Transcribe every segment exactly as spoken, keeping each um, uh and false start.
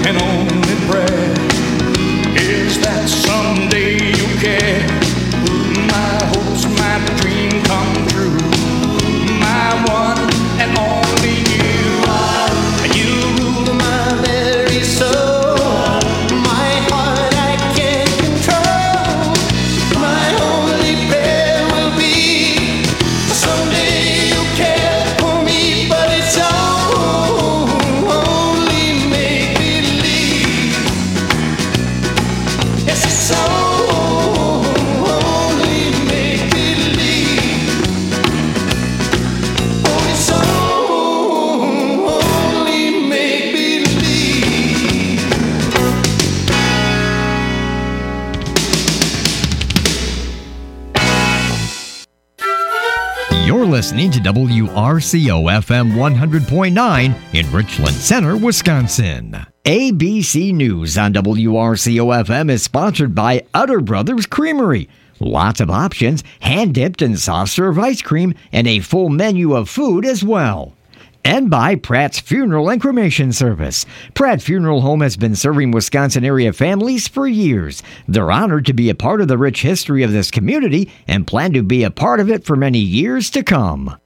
and only prayer is that someday you'll care. My hopes, my dream come true. My one and only you. You rule my very soul. My heart I can't control. My only prayer will be someday you'll care for me, but it's only make believe. Yes, it's only make believe. Oh, it's only make believe. You're listening to W R C O F M one hundred point nine in Richland Center, Wisconsin. A B C News on W R C O F M is sponsored by Utter Brothers Creamery. Lots of options, hand-dipped and soft-serve ice cream, and a full menu of food as well. And by Pratt's Funeral and Cremation Service. Pratt Funeral Home has been serving Wisconsin area families for years. They're honored to be a part of the rich history of this community and plan to be a part of it for many years to come.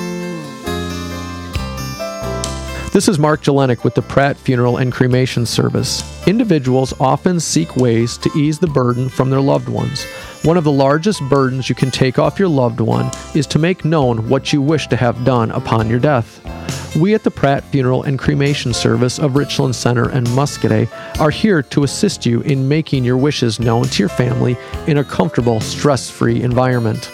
This is Mark Jelenic with the Pratt Funeral and Cremation Service. Individuals often seek ways to ease the burden from their loved ones. One of the largest burdens you can take off your loved one is to make known what you wish to have done upon your death. We at the Pratt Funeral and Cremation Service of Richland Center and Muscadet are here to assist you in making your wishes known to your family in a comfortable, stress-free environment.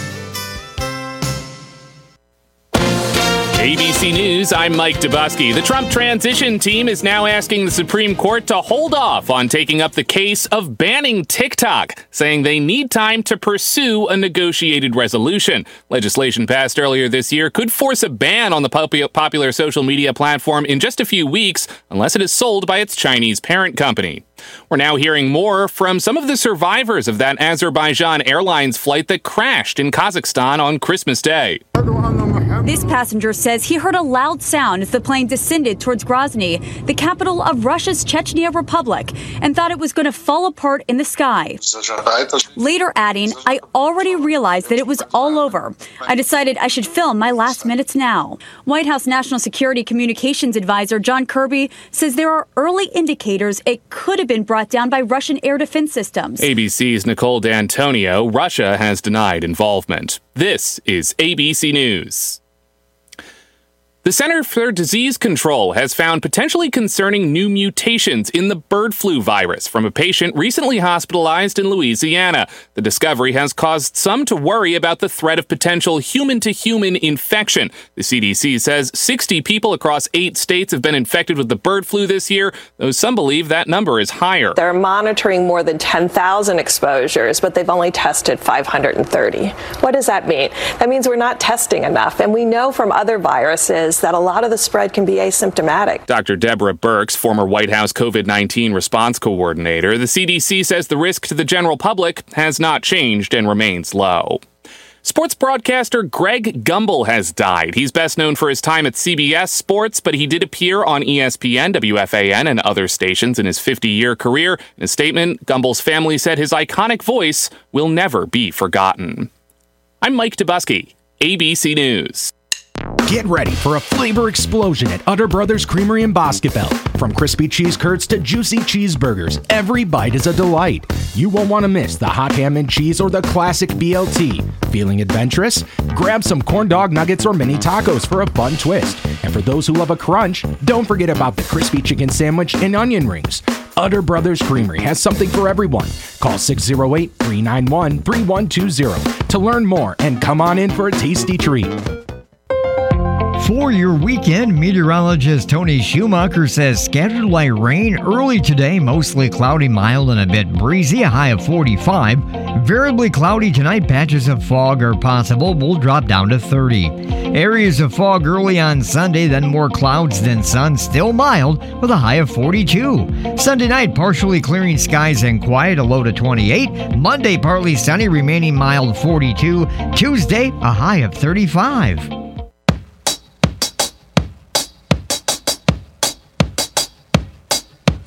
A B C News, I'm Mike Dubusky. The Trump transition team is now asking the Supreme Court to hold off on taking up the case of banning TikTok, saying they need time to pursue a negotiated resolution. Legislation passed earlier this year could force a ban on the popu- popular social media platform in just a few weeks, unless it is sold by its Chinese parent company. We're now hearing more from some of the survivors of that Azerbaijan Airlines flight that crashed in Kazakhstan on Christmas Day. This passenger says he heard a loud sound as the plane descended towards Grozny, the capital of Russia's Chechnya Republic, and thought it was going to fall apart in the sky. Later adding, I already realized that it was all over. I decided I should film my last minutes now. White House National Security Communications Advisor John Kirby says there are early indicators it could have been brought down by Russian air defense systems. A B C's Nicole D'Antonio. Russia has denied involvement. This is A B C News. The Center for Disease Control has found potentially concerning new mutations in the bird flu virus from a patient recently hospitalized in Louisiana. The discovery has caused some to worry about the threat of potential human-to-human infection. The C D C says sixty people across eight states have been infected with the bird flu this year, though some believe that number is higher. They're monitoring more than ten thousand exposures, but they've only tested five hundred thirty. What does that mean? That means we're not testing enough, and we know from other viruses that a lot of the spread can be asymptomatic. Doctor Deborah Birx, former White House COVID nineteen response coordinator, the C D C says the risk to the general public has not changed and remains low. Sports broadcaster Greg Gumbel has died. He's best known for his time at C B S Sports, but he did appear on E S P N, W F A N, and other stations in his fifty-year career. In a statement, Gumbel's family said his iconic voice will never be forgotten. I'm Mike Dubusky, A B C News. Get ready for a flavor explosion at Utter Brothers Creamery in Boscobel. From crispy cheese curds to juicy cheeseburgers, every bite is a delight. You won't want to miss the hot ham and cheese or the classic B L T. Feeling adventurous? Grab some corn dog nuggets or mini tacos for a fun twist. And for those who love a crunch, don't forget about the crispy chicken sandwich and onion rings. Utter Brothers Creamery has something for everyone. Call six oh eight, three nine one, three one two zero to learn more and come on in for a tasty treat. For your weekend, meteorologist Tony Schumacher says scattered light rain early today, mostly cloudy, mild, and a bit breezy, a high of forty-five. Variably cloudy tonight, patches of fog are possible, will drop down to thirty. Areas of fog early on Sunday, then more clouds than sun, still mild, with a high of forty-two. Sunday night, partially clearing skies and quiet, a low to twenty-eight. Monday, partly sunny, remaining mild, forty-two. Tuesday, a high of thirty-five.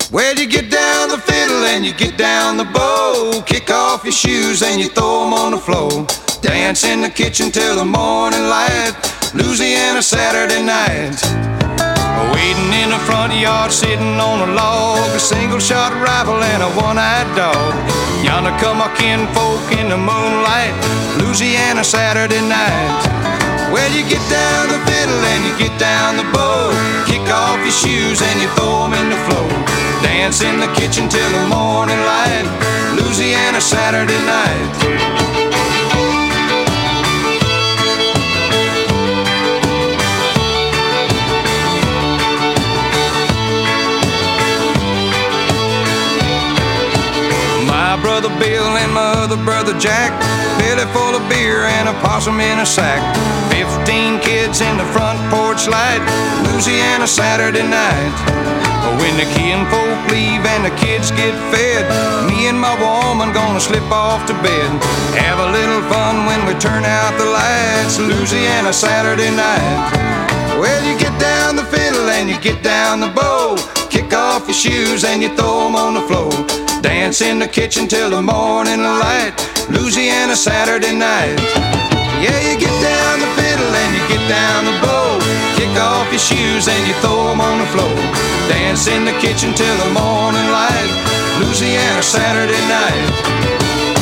Well, you get down the fiddle and you get down the bow. Kick off your shoes and you throw them on the floor. Dance in the kitchen till the morning light. Louisiana Saturday night. Waiting in the front yard, sitting on a log. A single shot rifle and a one-eyed dog. Yonder come our kinfolk in the moonlight. Louisiana Saturday night. Well, you get down the fiddle and you get down the bow. Kick off your shoes and you throw them in the floor. Dance in the kitchen till the morning light. Louisiana Saturday night. Brother Bill and my other brother Jack, belly full of beer and a possum in a sack. Fifteen kids in the front porch light. Louisiana Saturday night. When the kinfolk leave and the kids get fed, me and my woman gonna slip off to bed. Have a little fun when we turn out the lights. Louisiana Saturday night. Well, you get down the fiddle and you get down the bow. Kick off your shoes and you throw them on the floor. Dance in the kitchen till the morning light. Louisiana Saturday night. Yeah, you get down the fiddle and you get down the bow. Kick off your shoes and you throw them on the floor. Dance in the kitchen till the morning light. Louisiana Saturday night.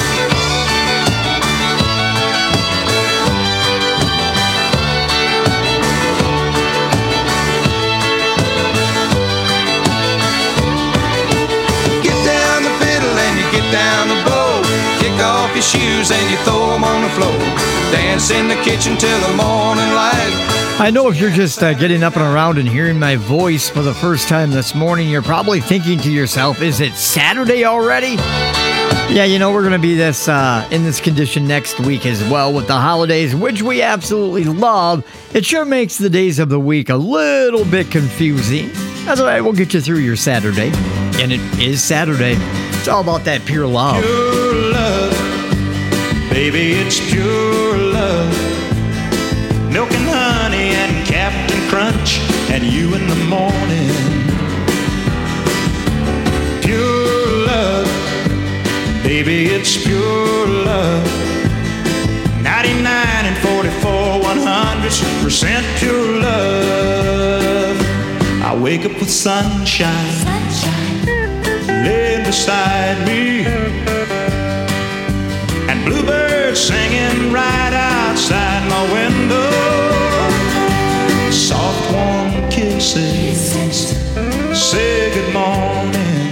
Down the bow, kick off your shoes and you throw them on the floor. Dance in the kitchen till the morning light. I know if you're just uh, getting up and around and hearing my voice for the first time this morning, you're probably thinking to yourself, is it Saturday already? Yeah, you know, we're going to be this uh, in this condition next week as well with the holidays, which we absolutely love. It sure makes the days of the week a little bit confusing. That's all right, we'll get you through your Saturday. And it is Saturday. It's all about that pure love. Pure love, baby, it's pure love. Milk and honey and Captain Crunch and you in the morning. Pure love, baby, it's pure love. ninety-nine and forty-four one hundredths percent pure love. I wake up with sunshine, sunshine. Laying beside me, and bluebirds singing right outside my window. Soft warm kisses say good morning.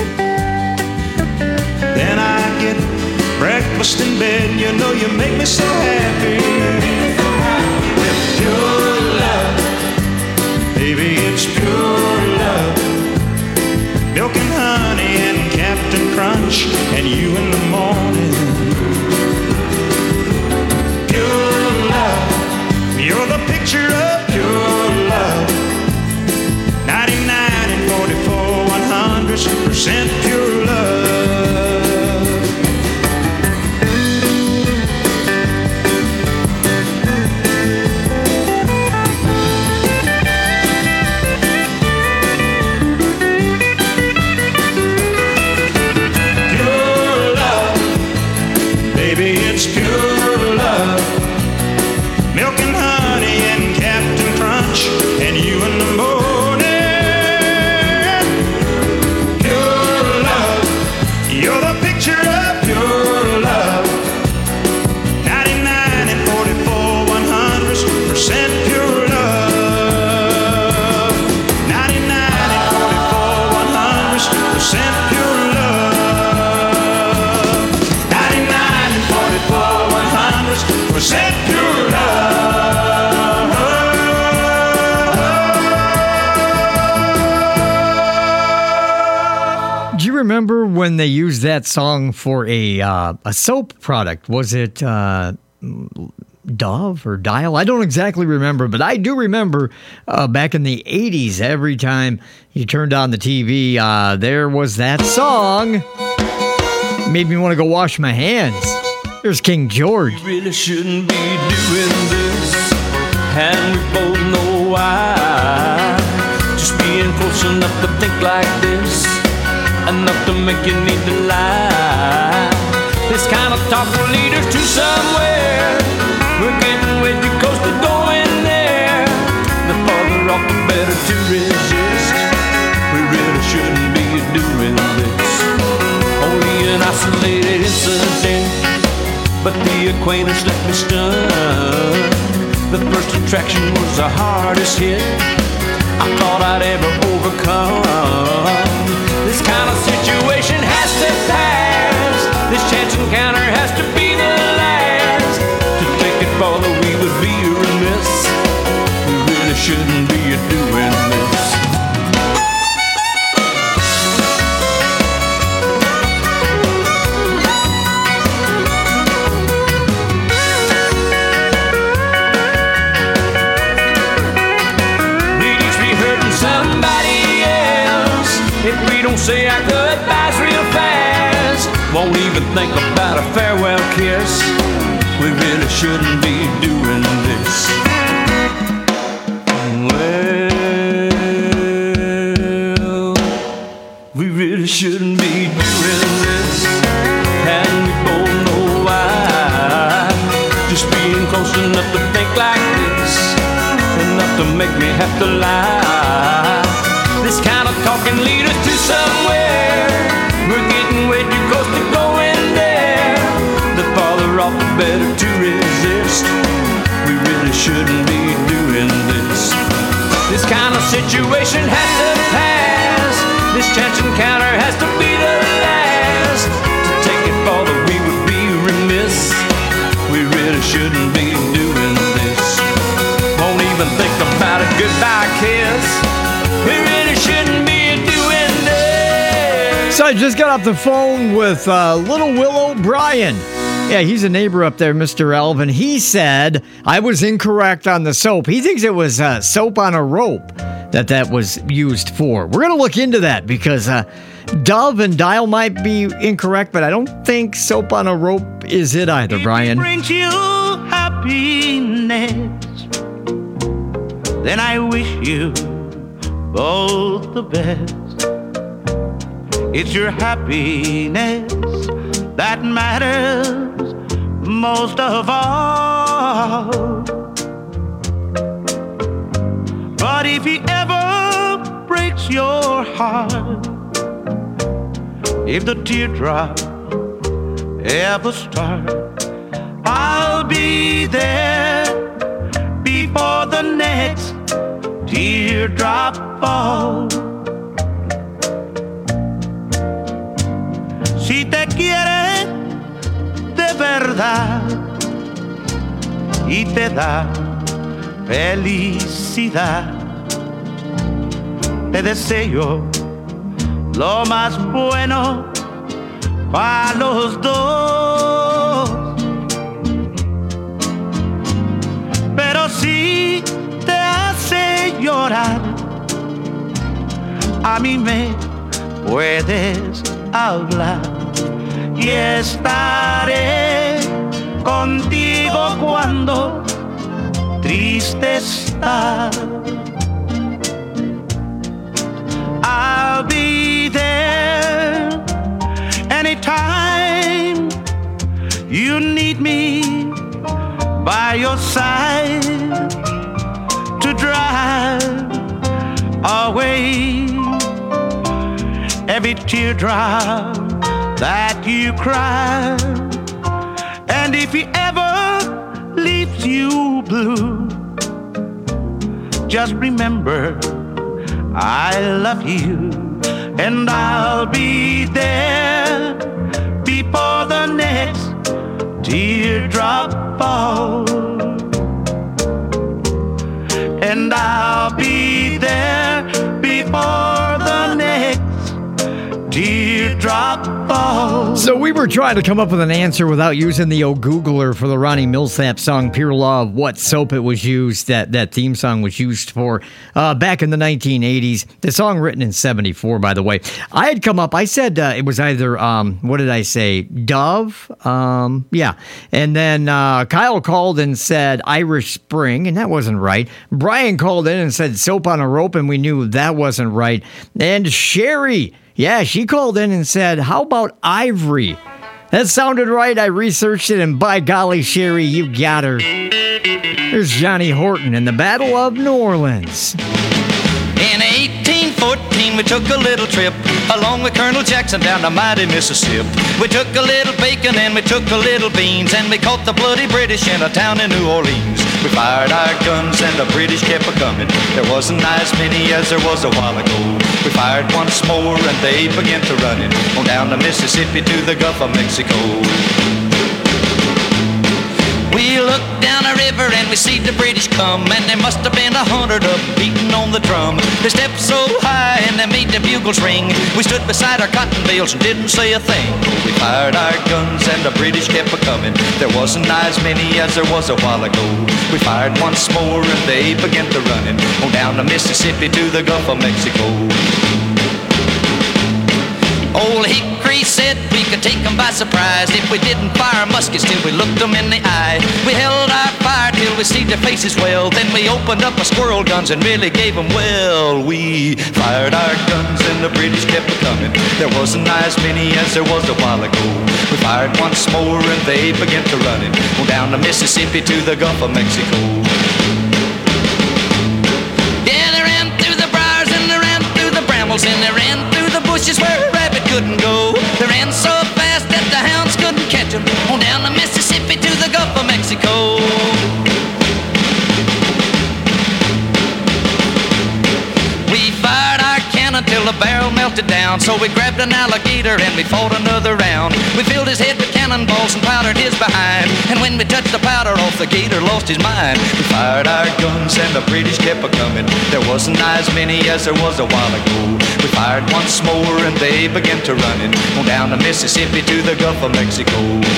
Then I get breakfast in bed. You know you make me so happy. With pure love, baby, it's pure love. Milk and honey and Captain Crunch and you in the morning. Pure love, you're the picture of pure love. ninety-nine and forty-four one hundredths percent pure love. It's pure love. Milk and honey and Captain Crunch and you in the morning. Pure love, you're the picture of pure love. ninety-nine and forty-four one hundredths percent pure love. ninety-nine and forty-four one hundredths percent pure love. Percent pure love. Do you remember when they used that song for a uh, a soap product? Was it uh, Dove or Dial? I don't exactly remember, but I do remember uh, back in the eighties, every time you turned on the T V, uh, there was that song. Made me want to go wash my hands. Here's King George. We really shouldn't be doing this, and we both know why. Just being being close enough to think like this, enough to make you need to lie. This kind of talk will lead us to somewhere. We're getting way too close to going there. The farther off, the better to resist. We really shouldn't be doing this. Only an isolated incident, but the acquaintance left me stunned. The first attraction was the hardest hit I thought I'd ever overcome. This kind of situation has to pass. This chance encounter has to be the last. To take it farther, we would be remiss. We really shouldn't be doing this. Say our goodbyes real fast. Won't even think about a farewell kiss. We really shouldn't be doing this. Well, we really shouldn't be doing this. And we both know why. Just being close enough to think like this, enough to make me have to lie. This kind of talk can lead us to somewhere. We're getting way too close to going there. The farther off, the better to resist. We really shouldn't be doing this. This kind of situation has to pass. This chance encounter has to be the last. To take it farther, we would be remiss. We really shouldn't be doing this. Won't even think about a goodbye kiss. We really shouldn't be doing this. So I just got off the phone with uh, Little Will O'Brien. Yeah, he's a neighbor up there, Mister Elvin. He said I was incorrect on the soap. He thinks it was uh, soap on a rope that that was used for. We're going to look into that because uh, Dove and Dial might be incorrect, but I don't think soap on a rope is it either, if Brian. It brings you happiness, then I wish you both the best. It's your happiness that matters most of all. But if he ever breaks your heart, if the teardrop ever starts, I'll be there before the next teardrop falls. Si te quiere de verdad y te da felicidad, te deseo lo más bueno para los dos. Pero si te hace llorar, a mí me puedes hablar y estaré contigo cuando triste estás. I'll be there anytime you need me by your side to drive away every teardrop that you cry. And if he ever leaves you blue, just remember I love you, and I'll be there before the next teardrop falls. And I'll be there before the next teardrop falls. So we were trying to come up with an answer without using the old Googler for the Ronnie Millsap song Pure Love, what soap it was used, that, that theme song was used for uh, back in the nineteen eighties. The song written in seventy-four, by the way. I had come up, I said uh, it was either, um, what did I say, Dove? Um, yeah. And then uh, Kyle called and said Irish Spring, and that wasn't right. Brian called in and said Soap on a Rope, and we knew that wasn't right. And Sherry, yeah, she called in and said, how about Ivory? That sounded right. I researched it, and by golly, Sherry, you got her. There's Johnny Horton in the Battle of New Orleans. In eighteen fourteen, we took a little trip along with Colonel Jackson down the mighty Mississippi. We took a little bacon and we took a little beans, and we caught the bloody British in a town in New Orleans. We fired our guns and the British kept a-coming. There wasn't as many as there was a while ago. We fired once more and they began to running on down the Mississippi to the Gulf of Mexico. We looked down a river and we see the British come, and there must have been a hundred of them beating on the drum. They stepped so high and they made the bugles ring. We stood beside our cotton bales and didn't say a thing. We fired our guns and the British kept a-coming. There wasn't as many as there was a while ago. We fired once more and they began to running on down the Mississippi to the Gulf of Mexico. Old Hickory said we could take them by surprise if we didn't fire muskets till we looked them in the eye. We held our fire till we see their faces well. Then we opened up our squirrel guns and really gave them well. We fired our guns and the British kept coming. There wasn't as many as there was a while ago. We fired once more and they began to running on down the Mississippi to the Gulf of Mexico. Yeah, they ran through the briars and they ran through the brambles and they ran through the bushes where a rabbit couldn't go. They ran so fast that the hounds couldn't catch them on down the Mississippi to the Gulf of Mexico. We fired our cannon till the barrel melted down, so we grabbed an alligator and we fought another round. We filled his head with cannonballs and powdered his behind, and when we touched the powder off, the gator lost his mind. We fired our guns and the British kept a-coming. There wasn't as many as there was a while ago. We fired once more and they began to running on down the Mississippi to the Gulf of Mexico.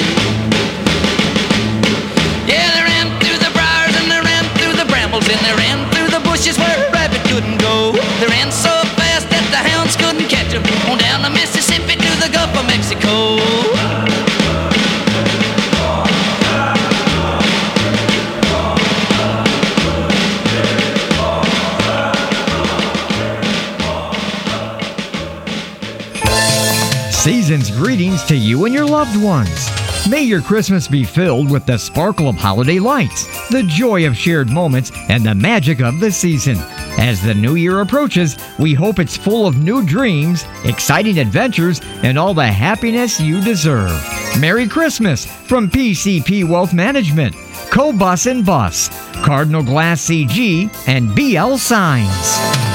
Yeah, they ran through the briars and they ran through the brambles and they ran through the bushes where a rabbit couldn't go. They ran so fast that the hounds couldn't catch them on down the Mississippi to the Gulf of Mexico. Season's greetings to you and your loved ones. May your Christmas be filled with the sparkle of holiday lights, the joy of shared moments, and the magic of the season. As the new year approaches, we hope it's full of new dreams, exciting adventures, and all the happiness you deserve. Merry Christmas from P C P Wealth Management, Co-Bus and Bus, Cardinal Glass C G, and B L Signs.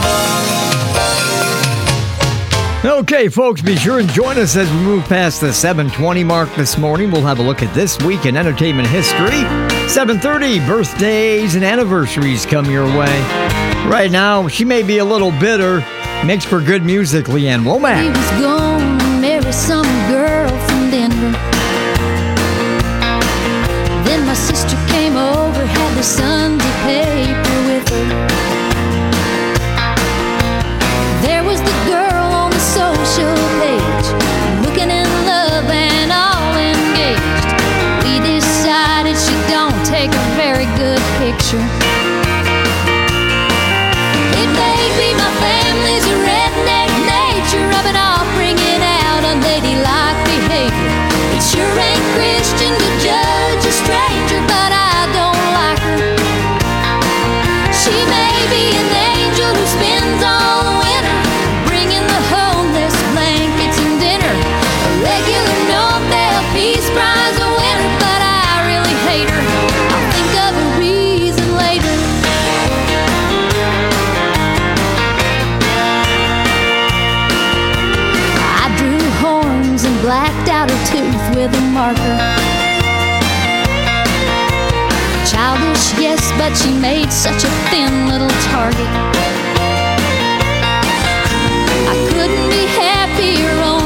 Okay, folks, be sure and join us as we move past the seven twenty mark this morning. We'll have a look at this week in entertainment history. seven thirty, birthdays and anniversaries come your way. Right now, she may be a little bitter. Makes for good music, Leanne Womack. He was gonna marry some girl from Denver. Then my sister came over, had the Sunday paper with her. There was the girl on the social page, looking in love and all engaged. We decided she don't take a very good picture. It may be my family's a redneck nature, rubbing off, bringing out unladylike behavior. It sure ain't Christian to judge a stranger, but I don't like her. She may be an angel who spends all the winter bringing the homeless blankets and dinner, a regular Nobel Peace Prize winner, but I really hate her. I'll think of a reason later. I drew horns and blacked out her tooth with a marker. Childish, yes, but she made such a thin little target. I couldn't be happier on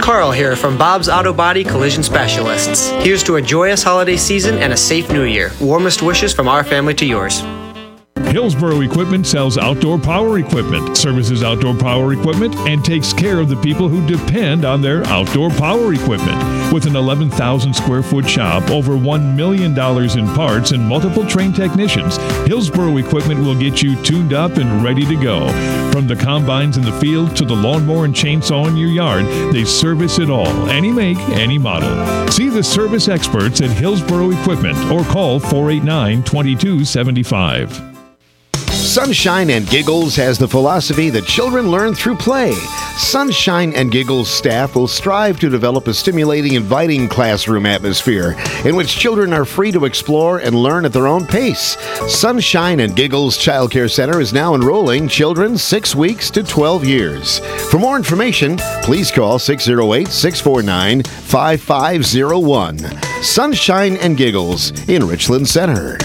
Carl here from Bob's Auto Body Collision Specialists. Here's to a joyous holiday season and a safe new year. Warmest wishes from our family to yours. Hillsboro Equipment sells outdoor power equipment, services outdoor power equipment, and takes care of the people who depend on their outdoor power equipment. With an eleven thousand square foot shop, over one million dollars in parts, and multiple trained technicians, Hillsboro Equipment will get you tuned up and ready to go. From the combines in the field to the lawnmower and chainsaw in your yard, they service it all, any make, any model. See the service experts at Hillsboro Equipment or call four eight nine, two two seven five. Sunshine and Giggles has the philosophy that children learn through play. Sunshine and Giggles staff will strive to develop a stimulating, inviting classroom atmosphere in which children are free to explore and learn at their own pace. Sunshine and Giggles Child Care Center is now enrolling children six weeks to twelve years. For more information, please call six oh eight, six four nine, five five oh one. Sunshine and Giggles in Richland Center.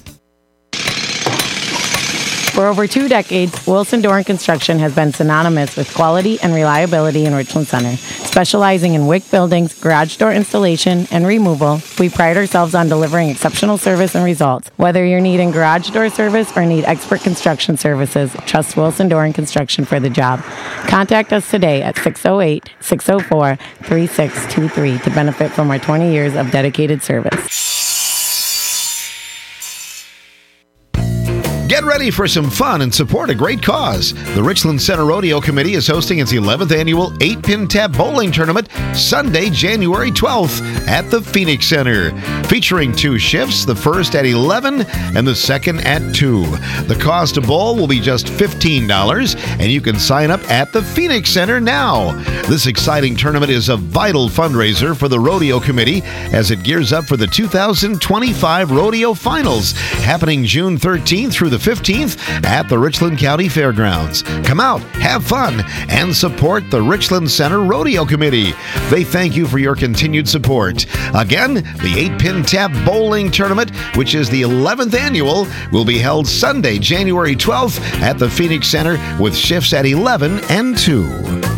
For over two decades, Wilson Door and Construction has been synonymous with quality and reliability in Richland Center. Specializing in W I C buildings, garage door installation, and removal, we pride ourselves on delivering exceptional service and results. Whether you're needing garage door service or need expert construction services, trust Wilson Door and Construction for the job. Contact us today at six oh eight, six oh four, three six two three to benefit from our twenty years of dedicated service. Get ready for some fun and support a great cause. The Richland Center Rodeo Committee is hosting its eleventh annual eight pin Tap Bowling Tournament Sunday, January twelfth at the Phoenix Center. Featuring two shifts, the first at eleven and the second at two. The cost to bowl will be just fifteen dollars, and you can sign up at the Phoenix Center now. This exciting tournament is a vital fundraiser for the Rodeo Committee as it gears up for the two thousand twenty-five Rodeo Finals, happening June thirteenth through the fifteenth at the Richland County Fairgrounds. Come out, have fun, and support the Richland Center Rodeo Committee. They thank you for your continued support. Again, the eight pin Tap Bowling Tournament, which is the eleventh annual, will be held Sunday, January twelfth at the Phoenix Center with shifts at eleven and two.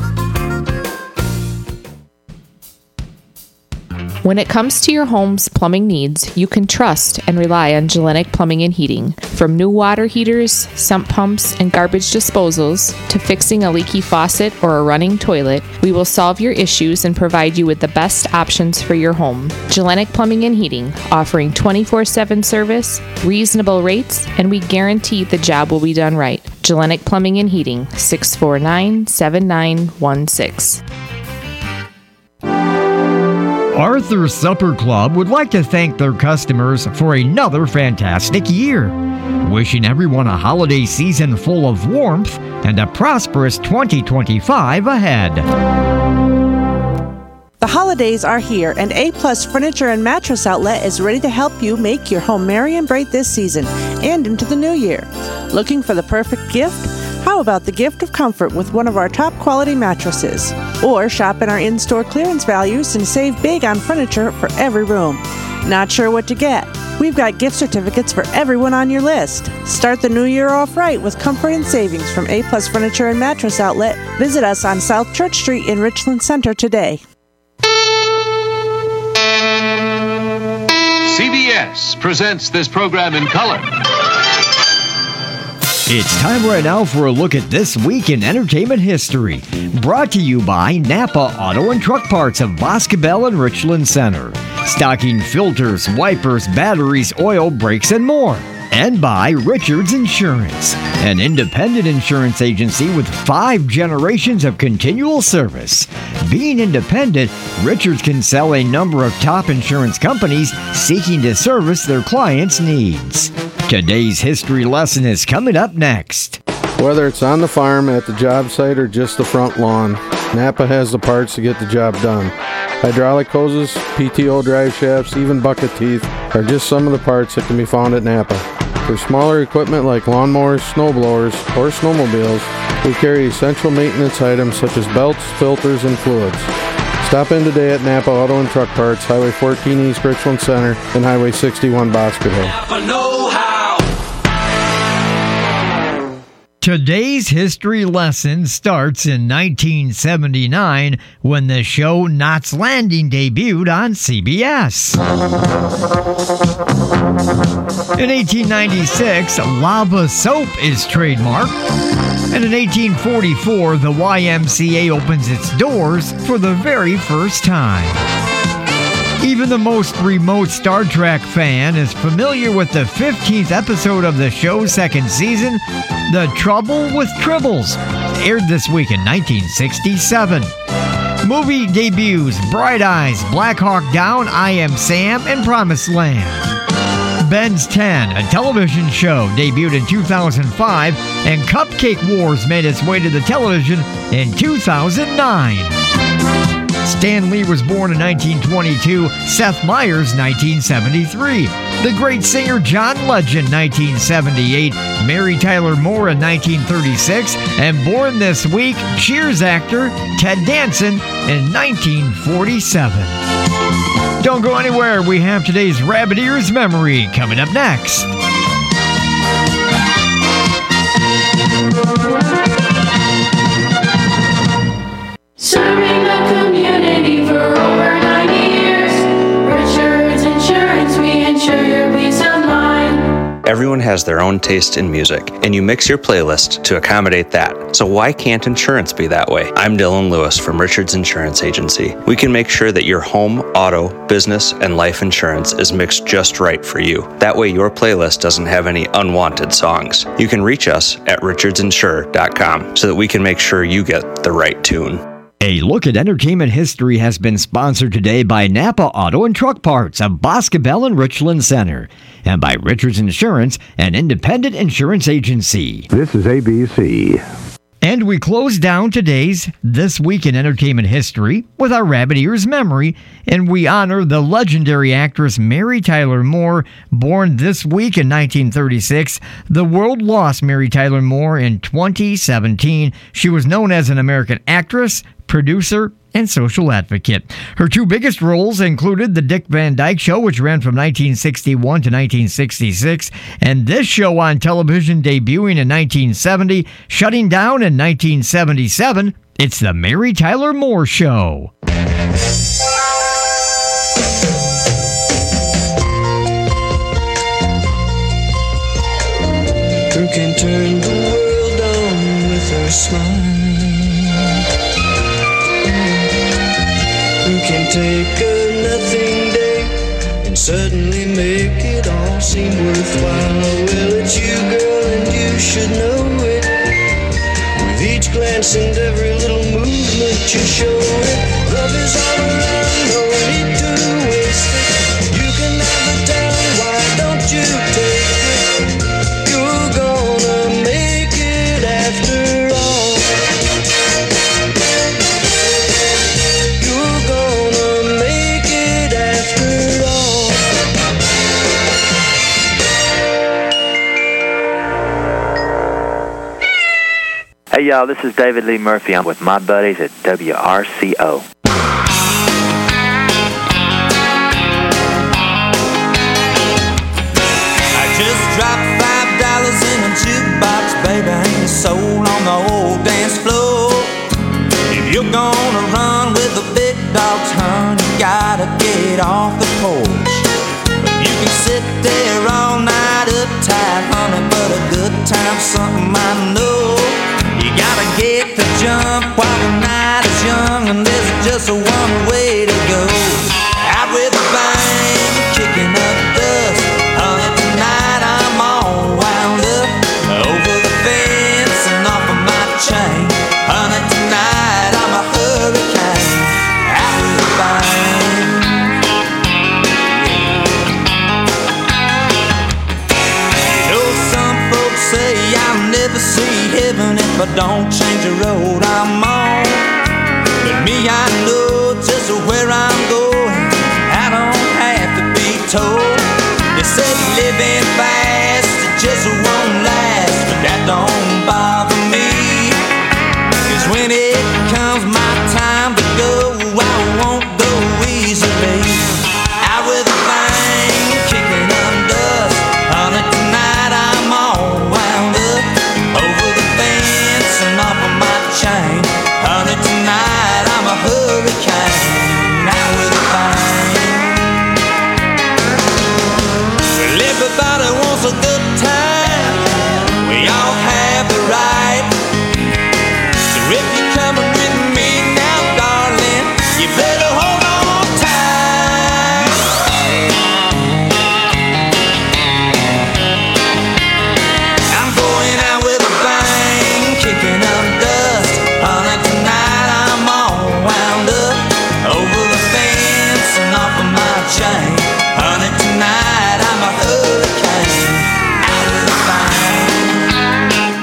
When it comes to your home's plumbing needs, you can trust and rely on Gellenic Plumbing and Heating. From new water heaters, sump pumps, and garbage disposals, to fixing a leaky faucet or a running toilet, we will solve your issues and provide you with the best options for your home. Gellenic Plumbing and Heating, offering twenty-four seven service, reasonable rates, and we guarantee the job will be done right. Gellenic Plumbing and Heating, six four nine, seven nine one six. Arthur's Supper Club would like to thank their customers for another fantastic year. Wishing everyone a holiday season full of warmth and a prosperous twenty twenty-five ahead. The holidays are here, and A-Plus Furniture and Mattress Outlet is ready to help you make your home merry and bright this season and into the new year. Looking for the perfect gift? How about the gift of comfort with one of our top quality mattresses? Or shop in our in-store clearance values and save big on furniture for every room. Not sure what to get? We've got gift certificates for everyone on your list. Start the new year off right with comfort and savings from A-Plus Furniture and Mattress Outlet. Visit us on South Church Street in Richland Center today. C B S presents this program in color. It's time right now for a look at This Week in Entertainment History. Brought to you by Napa Auto and Truck Parts of Boscobel and Richland Center. Stocking filters, wipers, batteries, oil, brakes, and more. And by Richards Insurance, an independent insurance agency with five generations of continual service. Being independent, Richards can sell a number of top insurance companies seeking to service their clients' needs. Today's history lesson is coming up next. Whether it's on the farm, at the job site, or just the front lawn, Napa has the parts to get the job done. Hydraulic hoses, P T O drive shafts, even bucket teeth are just some of the parts that can be found at Napa. For smaller equipment like lawnmowers, snowblowers, or snowmobiles, we carry essential maintenance items such as belts, filters, and fluids. Stop in today at Napa Auto and Truck Parts, Highway fourteen East Richland Center, and Highway sixty-one Boscobel. Today's history lesson starts in nineteen seventy-nine when the show Knots Landing debuted on C B S. In eighteen ninety-six, Lava Soap is trademarked. And in eighteen forty-four, the Y M C A opens its doors for the very first time. Even the most remote Star Trek fan is familiar with the fifteenth episode of the show's second season, The Trouble with Tribbles, aired this week in nineteen sixty-seven. Movie debuts Bright Eyes, Black Hawk Down, I Am Sam, and Promised Land. Ben's ten, a television show, debuted in two thousand five, and Cupcake Wars made its way to the television in two thousand nine. Stan Lee was born in nineteen twenty-two, Seth Meyers nineteen seventy-three, the great singer John Legend nineteen seventy-eight, Mary Tyler Moore in nineteen thirty-six, and born this week, Cheers actor Ted Danson in nineteen forty-seven. Don't go anywhere, we have today's Rabbit Ears Memory coming up next. Serving the community for over ninety years. Richards Insurance, we insure your peace of mind. Everyone has their own taste in music, and you mix your playlist to accommodate that. So why can't insurance be that way? I'm Dylan Lewis from Richards Insurance Agency. We can make sure that your home, auto, business, and life insurance is mixed just right for you. That way your playlist doesn't have any unwanted songs. You can reach us at richards insure dot com so that we can make sure you get the right tune. A look at entertainment history has been sponsored today by Napa Auto and Truck Parts of Boscobel and Richland Center, and by Richards Insurance, an independent insurance agency. This is A B C. And we close down today's This Week in Entertainment History with our Rabbit Ears Memory, and we honor the legendary actress Mary Tyler Moore, born this week in nineteen thirty-six. The world lost Mary Tyler Moore in twenty seventeen. She was known as an American actress, producer, and social advocate. Her two biggest roles included The Dick Van Dyke Show, which ran from nineteen sixty-one to nineteen sixty-six, and this show on television debuting in nineteen seventy, shutting down in nineteen seventy-seven. It's The Mary Tyler Moore Show. Who can turn the world on with her smile? Who can take a nothing day and suddenly make it all seem worthwhile? Well, it's you, girl, and you should know it. With each glance and every little movement you show it. Love is all around, no need to waste it. You can never tell, why don't you take it? You're gonna make it after all. You're gonna make it after all. Hey y'all, this is David Lee Murphy. I'm with my buddies at W R C O. I just dropped five dollars in a jukebox, baby, ain't a soul on the old dance floor. If you're gonna run with the big dogs, hun, you gotta get off the porch. You can sit there all night uptight, honey, but a good time's something I know. You gotta get the jump while the night is young, and there's just a one way to go. Out with a bang, kicking up dust. Honey, tonight I'm all wound up. Over the fence and off of my chain. Honey, tonight I'm a hurricane. Out with a bang. You know some folks say I'll never see heaven if I don't change the road I'm on. But me, I know just where I'm going. I don't have to be told. They say living fast, it just won't last, but that don't bother me. Cause when it comes my time to go, I won't go easily. Out with a bang, kicking up dust. Honey, tonight I'm all wound up. Over the fence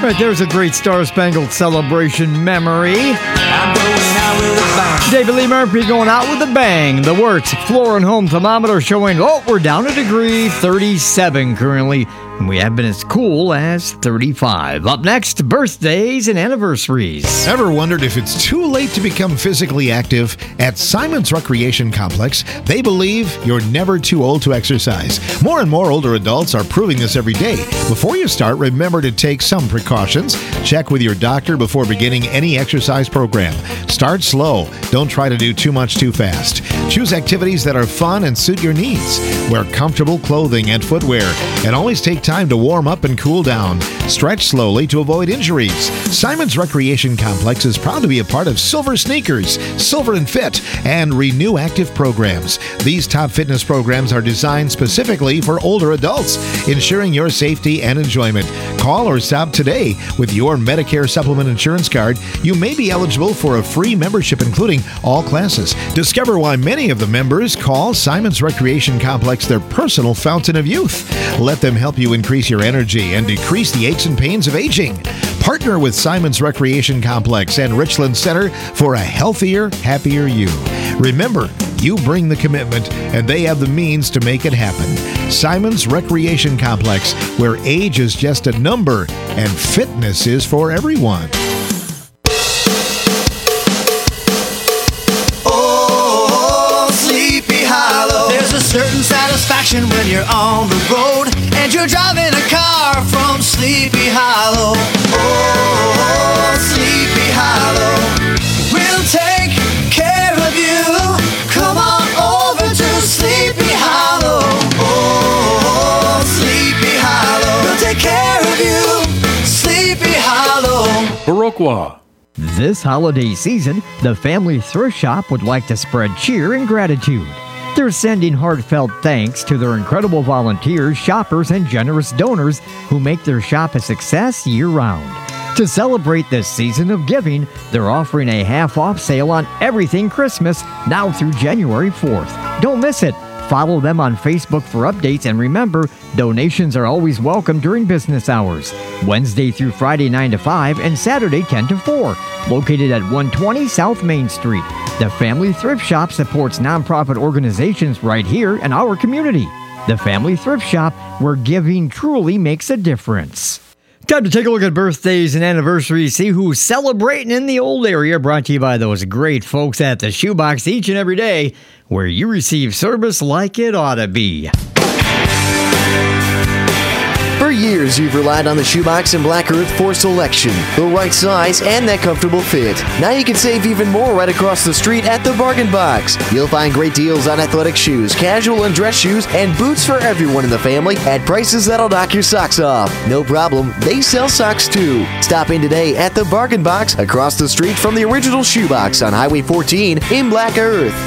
Right, there's a great Star Spangled Celebration memory. I'm going out with a bang. David Lee Murphy going out with a bang. The Works floor and home thermometer showing, oh, we're down a degree, thirty-seven currently. And we have been as cool as thirty-five. Up next, birthdays and anniversaries. Ever wondered if it's too late to become physically active? At Simon's Recreation Complex, they believe you're never too old to exercise. More and more older adults are proving this every day. Before you start, remember to take some precautions. Check with your doctor before beginning any exercise program. Start slow. Don't try to do too much too fast. Choose activities that are fun and suit your needs. Wear comfortable clothing and footwear, and always take time to warm up and cool down. Stretch slowly to avoid injuries. Simon's Recreation Complex is proud to be a part of Silver Sneakers, Silver and Fit, and Renew Active programs. These top fitness programs are designed specifically for older adults, ensuring your safety and enjoyment. Call or stop today. With your Medicare Supplement Insurance Card, you may be eligible for a free membership including all classes. Discover why many of the members call Simon's Recreation Complex their personal fountain of youth. Let them help you increase your energy and decrease the aches and pains of aging. Partner with Simon's Recreation Complex and Richland Center for a healthier, happier you. Remember, you bring the commitment and they have the means to make it happen. Simon's Recreation Complex, where age is just a number and fitness is for everyone. Oh, Sleepy Hollow. There's a certain satisfaction when you're on the road and you're driving a car from Sleepy Hollow. Oh, Sleepy Hollow. We'll take care of you. Come on over to Sleepy Hollow. Oh, Sleepy Hollow. We'll take care of you. Sleepy Hollow. Baroqua. This holiday season, the Family Thrift Shop would like to spread cheer and gratitude. They're sending heartfelt thanks to their incredible volunteers, shoppers, and generous donors who make their shop a success year-round. To celebrate this season of giving, they're offering a half-off sale on everything Christmas now through January fourth. Don't miss it. Follow them on Facebook for updates, and remember, donations are always welcome during business hours. Wednesday through Friday nine to five and Saturday ten to four. Located at one twenty South Main Street. The Family Thrift Shop supports nonprofit organizations right here in our community. The Family Thrift Shop, where giving truly makes a difference. Time to take a look at birthdays and anniversaries, see who's celebrating in the old area, brought to you by those great folks at the Shoebox each and every day, where you receive service like it ought to be. For years, you've relied on the Shoebox and Black Earth for selection, the right size, and that comfortable fit. Now you can save even more right across the street at the Bargain Box. You'll find great deals on athletic shoes, casual and dress shoes, and boots for everyone in the family at prices that'll knock your socks off. No problem, they sell socks too. Stop in today at the Bargain Box across the street from the original Shoebox on Highway fourteen in Black Earth.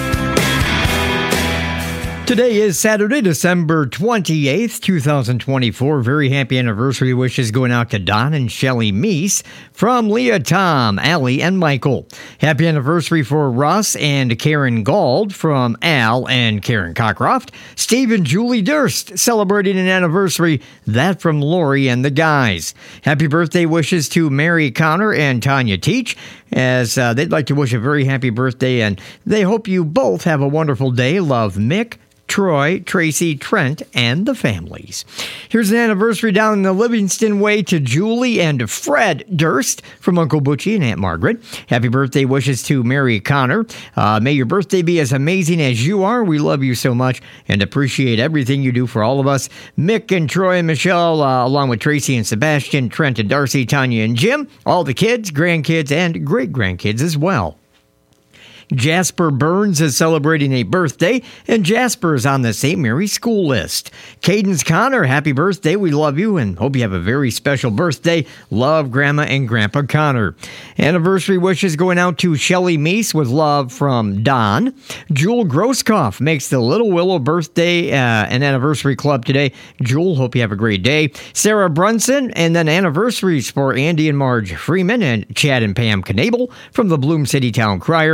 Today is Saturday, December twenty-eighth, twenty twenty-four. Very happy anniversary wishes going out to Don and Shelley Meese from Leah, Tom, Allie, and Michael. Happy anniversary for Russ and Karen Gauld from Al and Karen Cockcroft. Steve and Julie Durst celebrating an anniversary. That from Lori and the guys. Happy birthday wishes to Mary Connor and Tanya Teach, as uh, they'd like to wish a very happy birthday, and they hope you both have a wonderful day. Love, Mick, Troy, Tracy, Trent, and the families. Here's an anniversary down in the Livingston Way to Julie and Fred Durst from Uncle Butchie and Aunt Margaret. Happy birthday wishes to Mary Connor. Uh, may your birthday be as amazing as you are. We love you so much and appreciate everything you do for all of us. Mick and Troy and Michelle, uh, along with Tracy and Sebastian, Trent and Darcy, Tanya and Jim, all the kids, grandkids, and great-grandkids as well. Jasper Burns is celebrating a birthday, and Jasper is on the Saint Mary's school list. Cadence Connor, happy birthday. We love you and hope you have a very special birthday. Love, Grandma and Grandpa Connor. Anniversary wishes going out to Shelley Meese with love from Don. Jewel Grosskopf makes the Little Willow birthday uh, and anniversary club today. Jewel, hope you have a great day. Sarah Brunson, and then anniversaries for Andy and Marge Freeman and Chad and Pam Knable from the Bloom City Town Crier.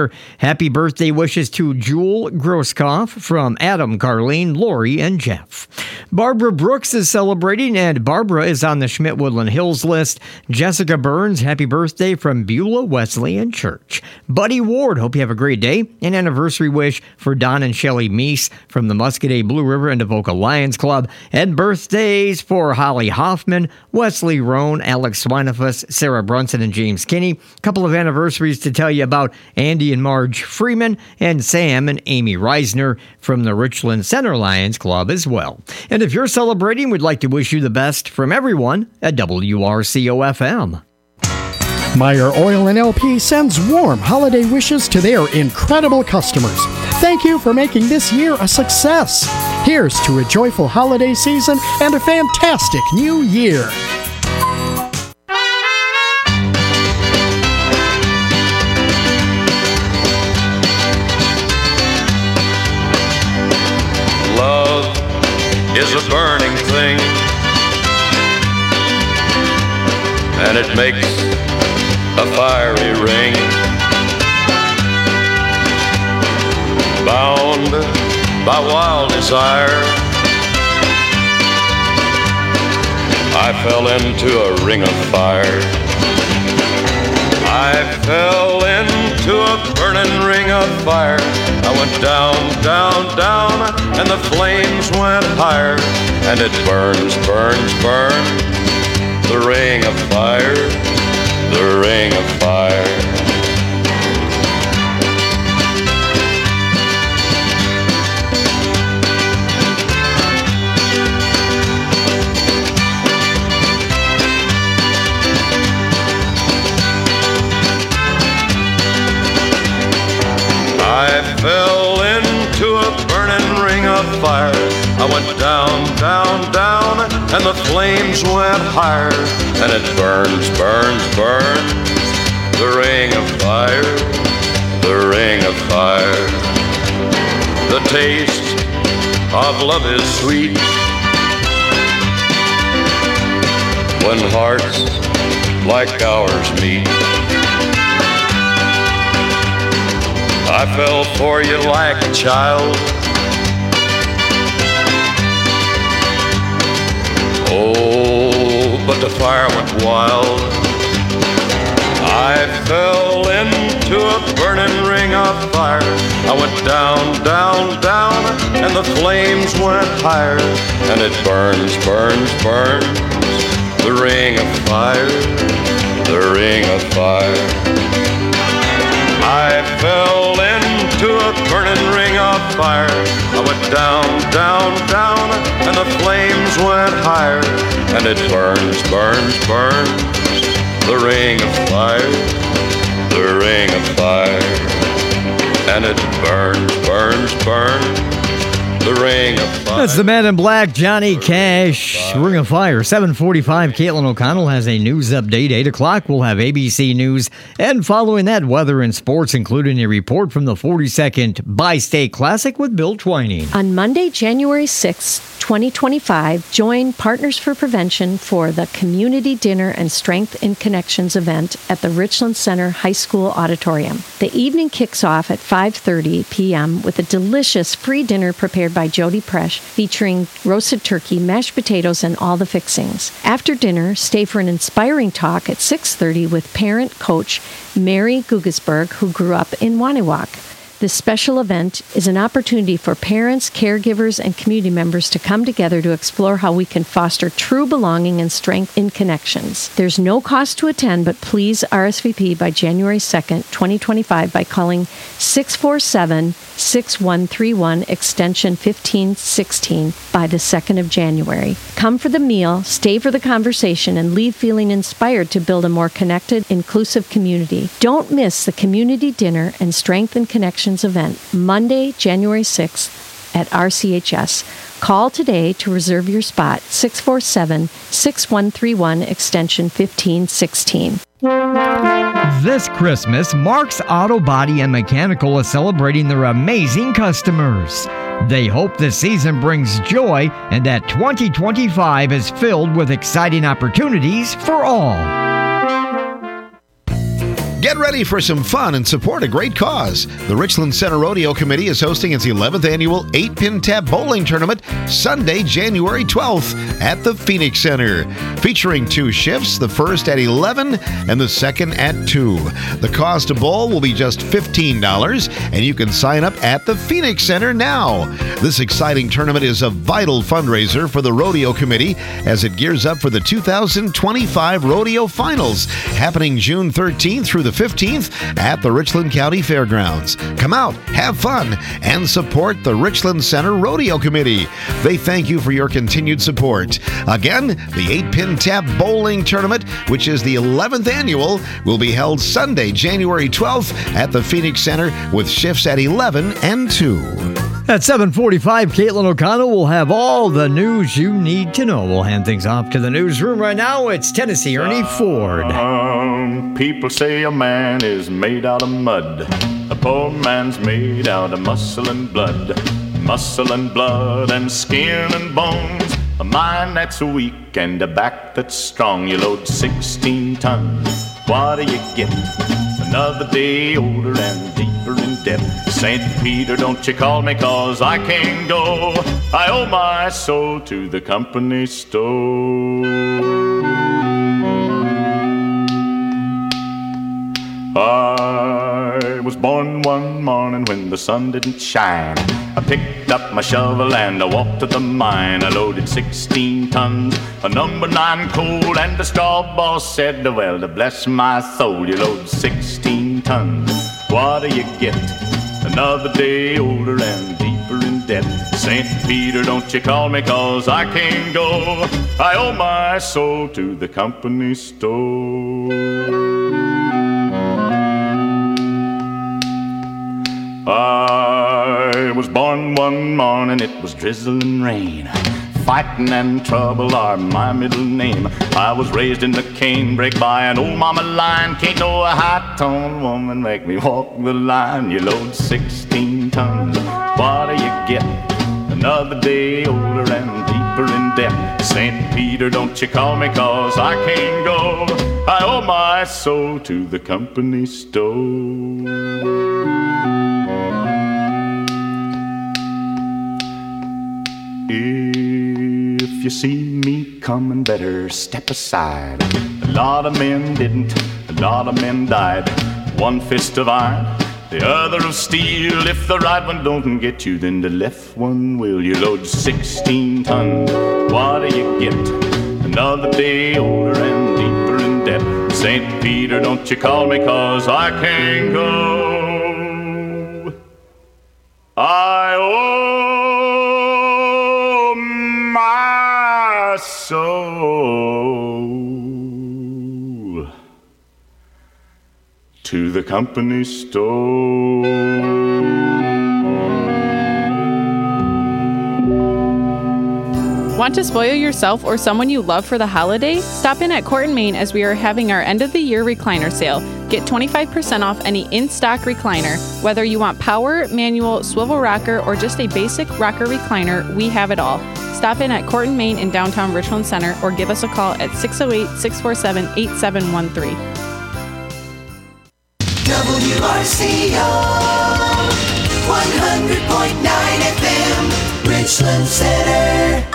Happy birthday wishes to Jewel Grosskopf from Adam, Carlene, Lori, and Jeff. Barbara Brooks is celebrating, and Barbara is on the Schmidt Woodland Hills list. Jessica Burns, happy birthday from Beulah Wesleyan Church. Buddy Ward, hope you have a great day. An anniversary wish for Don and Shelley Meese from the Muscadet Blue River and Avoca Lions Club. And birthdays for Holly Hoffman, Wesley Roan, Alex Swinefus, Sarah Brunson, and James Kinney. A couple of anniversaries to tell you about: Andy and Marge Freeman, and Sam and Amy Reisner from the Richland Center Lions Club as well. And if you're celebrating, we'd like to wish you the best from everyone at W R C O F M. Meyer Oil and L P sends warm holiday wishes to their incredible customers. Thank you for making this year a success. Here's to a joyful holiday season and a fantastic new year. Love is a burning thing, and it makes a fiery ring. Bound by wild desire, I fell into a ring of fire. I fell into a burning ring of fire. I went down, down, down, and the flames went higher. And it burns, burns, burns, the ring of fire, the ring of fire. I fell into a burning ring of fire. I went down, down, down, and the flames went higher. And it burns, burns, burns, the ring of fire, the ring of fire. The taste of love is sweet when hearts like ours meet. I fell for you like a child. Oh, but the fire went wild. I fell into a burning ring of fire. I went down, down, down, and the flames went higher. And it burns, burns, burns, the ring of fire, the ring of fire. I fell into a burning ring of fire. I went down, down, down, and the flames went higher. And it burns, burns, burns, the ring of fire, the ring of fire. And it burns, burns, burns, the ring of fire. That's the Man in Black, Johnny Cash, Ring of Fire. seven forty-five, Caitlin O'Connell has a news update. eight o'clock, we'll have A B C News. And following that, weather and sports, including a report from the forty-second Bi-State Classic with Bill Twining. On Monday, January sixth, twenty twenty-five, join Partners for Prevention for the Community Dinner and Strength in Connections event at the Richland Center High School Auditorium. The evening kicks off at five thirty p.m. with a delicious free dinner prepared by Jody Presh, featuring roasted turkey, mashed potatoes, and all the fixings. After dinner, stay for an inspiring talk at six thirty with parent coach Mary Gugesberg, who grew up in Waniwak. This special event is an opportunity for parents, caregivers, and community members to come together to explore how we can foster true belonging and strength in connections. There's no cost to attend, but please R S V P by January second, twenty twenty-five by calling six four seven, six one three one, extension fifteen sixteen by the second of January. Come for the meal, stay for the conversation, and leave feeling inspired to build a more connected, inclusive community. Don't miss the Community Dinner and Strength in Connections event, Monday, January sixth at R C H S. Call today to reserve your spot, six four seven, six one three one, extension fifteen sixteen. This Christmas, Mark's Auto Body and Mechanical is celebrating their amazing customers. They hope this season brings joy and that twenty twenty-five is filled with exciting opportunities for all. Get ready for some fun and support a great cause. The Richland Center Rodeo Committee is hosting its eleventh annual eight-pin tap bowling tournament Sunday, January twelfth at the Phoenix Center. Featuring two shifts, the first at eleven and the second at two. The cost to bowl will be just fifteen dollars, and you can sign up at the Phoenix Center now. This exciting tournament is a vital fundraiser for the Rodeo Committee as it gears up for the two thousand twenty-five Rodeo Finals, happening June thirteenth through the fifteenth at the Richland County Fairgrounds. Come out, have fun, and support the Richland Center Rodeo Committee. They thank you for your continued support. Again, the eight-pin tap bowling tournament, which is the eleventh annual, will be held Sunday, January twelfth at the Phoenix Center with shifts at eleven and two. At seven forty-five, Caitlin O'Connell will have all the news you need to know. We'll hand things off to the newsroom right now. It's Tennessee Ernie Ford. Um, people say a man is made out of mud. A poor man's made out of muscle and blood. Muscle and blood and skin and bones. A mind that's weak and a back that's strong. You load sixteen tons. What do you get? Another day older and deeper in debt. Saint Peter, don't you call me, cause I can't go. I owe my soul to the company store. I was born one morning when the sun didn't shine. I picked up my shovel and I walked to the mine. I loaded sixteen tons, a number nine coal, and the straw boss said, well, to bless my soul, you load sixteen tons. What do you get? Another day older and deeper in debt. Saint Peter, don't you call me, cause I can't go. I owe my soul to the company store. I was born one morning, it was drizzling rain. Fighting and trouble are my middle name. I was raised in the canebrake by an old mama lion. Can't no high-toned woman make me walk the line. You load sixteen tons, what do you get? Another day older and deeper in debt. Saint Peter, don't you call me, cause I can't go. I owe my soul to the company store. If you see me coming, better step aside. A lot of men didn't, a lot of men died. One fist of iron, the other of steel. If the right one don't get you, then the left one will. You load sixteen tons, what do you get? Another day older and deeper in debt. Saint Peter, don't you call me, cause I can't go. I owe my soul to the company store. Want to spoil yourself or someone you love for the holiday? Stop in at Court and Main as we are having our end of the year recliner sale. Get twenty-five percent off any in-stock recliner. Whether you want power, manual, swivel rocker, or just a basic rocker recliner, we have it all. Stop in at Court and Main in downtown Richland Center or give us a call at six oh eight, six four seven, eight seven one three. W R C O one hundred point nine F M, Richland Center.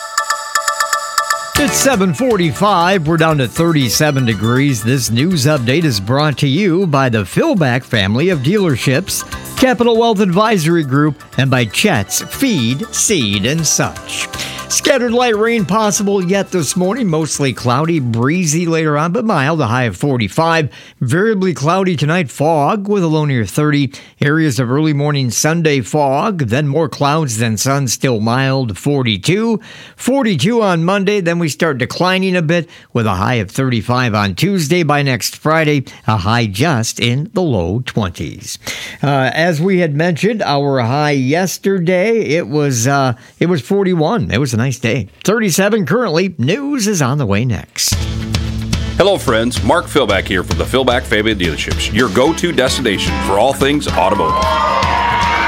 It's seven forty-five. We're down to thirty-seven degrees. This news update is brought to you by the Philback family of dealerships, Capital Wealth Advisory Group, and by Chet's Feed, Seed, and Such. Scattered light rain possible yet this morning. Mostly cloudy, breezy later on, but mild, a high of forty-five. Variably cloudy tonight, fog with a low near thirty. Areas of early morning Sunday fog, then more clouds than sun, still mild, forty-two. forty-two on Monday, then we start declining a bit with a high of thirty-five on Tuesday. By next Friday, a high just in the low twenties. Uh, as we had mentioned, our high yesterday, it was uh, it was forty-one. It was a nice day. thirty-seven currently. News is on the way next. Hello, friends. Mark Philback here from the Philback Family Dealerships, your go-to destination for all things automotive.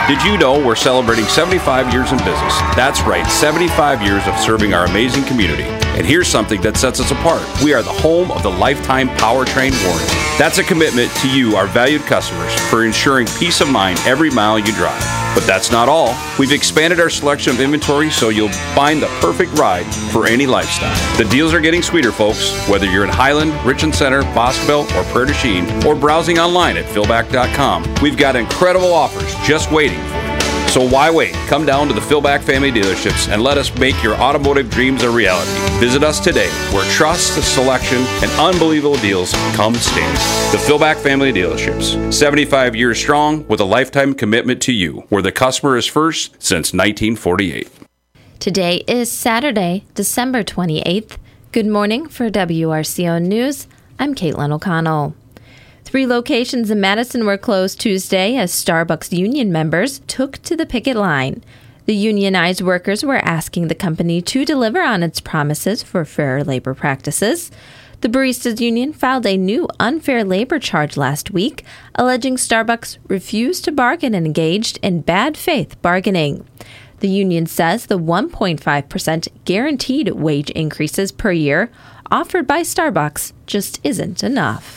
Did you know we're celebrating seventy-five years in business? That's right, seventy-five years of serving our amazing community. And here's something that sets us apart. We are the home of the lifetime powertrain warranty. That's a commitment to you, our valued customers, for ensuring peace of mind every mile you drive. But that's not all. We've expanded our selection of inventory so you'll find the perfect ride for any lifestyle. The deals are getting sweeter, folks. Whether you're in Highland, Richland Center, Boscoville, or Prairie du Chien, or browsing online at Philback dot com, we've got incredible offers just waiting for you. So why wait? Come down to the Philback Family Dealerships and let us make your automotive dreams a reality. Visit us today, where trust, selection, and unbelievable deals come standard. The Philback Family Dealerships, seventy-five years strong with a lifetime commitment to you, where the customer is first since nineteen forty-eight. Today is Saturday, December twenty-eighth. Good morning for W R C O News. I'm Caitlin O'Connell. Three locations in Madison were closed Tuesday as Starbucks union members took to the picket line. The unionized workers were asking the company to deliver on its promises for fair labor practices. The Baristas Union filed a new unfair labor charge last week, alleging Starbucks refused to bargain and engaged in bad faith bargaining. The union says the one point five percent guaranteed wage increases per year offered by Starbucks just isn't enough.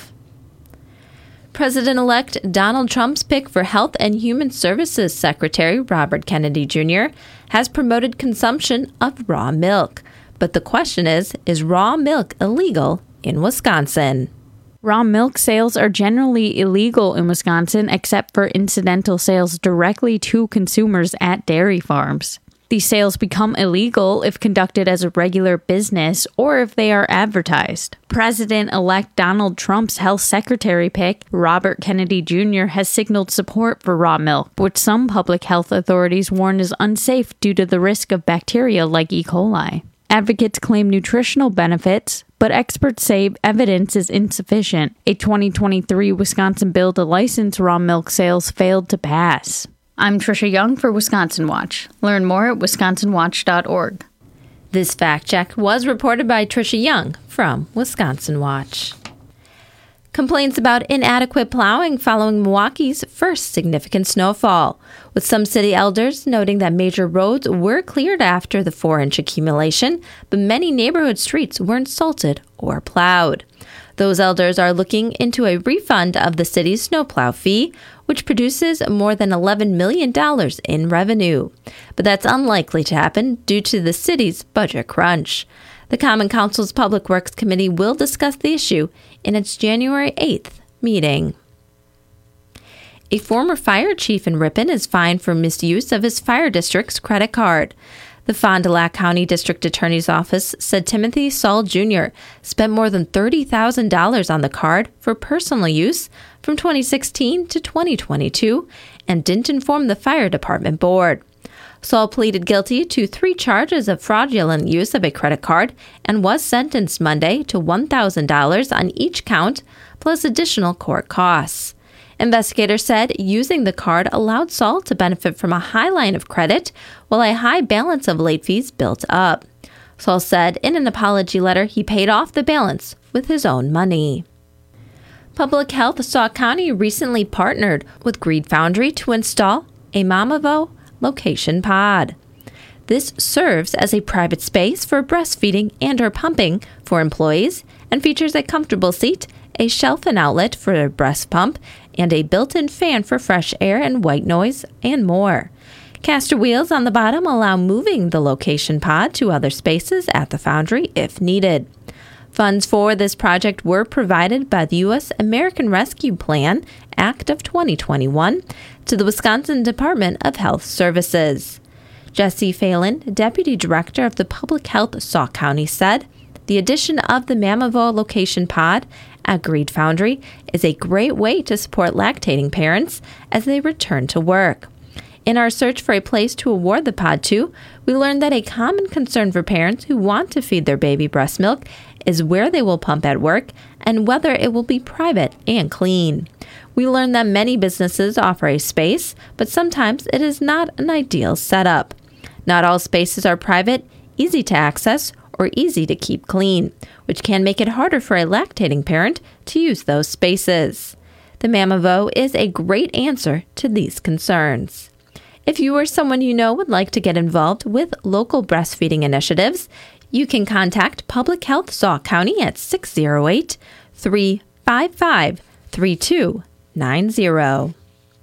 President-elect Donald Trump's pick for Health and Human Services Secretary Robert Kennedy Junior has promoted consumption of raw milk. But the question is, is raw milk illegal in Wisconsin? Raw milk sales are generally illegal in Wisconsin except for incidental sales directly to consumers at dairy farms. These sales become illegal if conducted as a regular business or if they are advertised. President-elect Donald Trump's health secretary pick, Robert Kennedy Junior, has signaled support for raw milk, which some public health authorities warn is unsafe due to the risk of bacteria like E. coli. Advocates claim nutritional benefits, but experts say evidence is insufficient. A twenty twenty-three Wisconsin bill to license raw milk sales failed to pass. I'm Trisha Young for Wisconsin Watch. Learn more at wisconsin watch dot org. This fact check was reported by Trisha Young from Wisconsin Watch. Complaints about inadequate plowing following Milwaukee's first significant snowfall, with some city elders noting that major roads were cleared after the four-inch accumulation, but many neighborhood streets weren't salted or plowed. Those elders are looking into a refund of the city's snowplow fee, which produces more than eleven million dollars in revenue. But that's unlikely to happen due to the city's budget crunch. The Common Council's Public Works Committee will discuss the issue in its January eighth meeting. A former fire chief in Ripon is fined for misuse of his fire district's credit card. The Fond du Lac County District Attorney's Office said Timothy Saul Junior spent more than thirty thousand dollars on the card for personal use from twenty sixteen to twenty twenty-two and didn't inform the fire department board. Saul pleaded guilty to three charges of fraudulent use of a credit card and was sentenced Monday to one thousand dollars on each count, plus additional court costs. Investigators said using the card allowed Saul to benefit from a high line of credit while a high balance of late fees built up. Saul said in an apology letter he paid off the balance with his own money. Public Health Sauk County recently partnered with Greed Foundry to install a Mamavo location pod. This serves as a private space for breastfeeding and or pumping for employees and features a comfortable seat, a shelf and outlet for a breast pump, and a built-in fan for fresh air and white noise, and more. Caster wheels on the bottom allow moving the location pod to other spaces at the foundry if needed. Funds for this project were provided by the U S American Rescue Plan Act of twenty twenty-one to the Wisconsin Department of Health Services. Jesse Phelan, Deputy Director of the Public Health Sauk County, said, "The addition of the Mamavo location pod at Greed Foundry is a great way to support lactating parents as they return to work. In our search for a place to award the pod to, we learned that a common concern for parents who want to feed their baby breast milk is where they will pump at work and whether it will be private and clean. We learned that many businesses offer a space, but sometimes it is not an ideal setup. Not all spaces are private, easy to access, or easy to keep clean, which can make it harder for a lactating parent to use those spaces. The Mamavo is a great answer to these concerns." If you or someone you know would like to get involved with local breastfeeding initiatives, you can contact Public Health Sauk County at six oh eight, three five five, three two nine zero.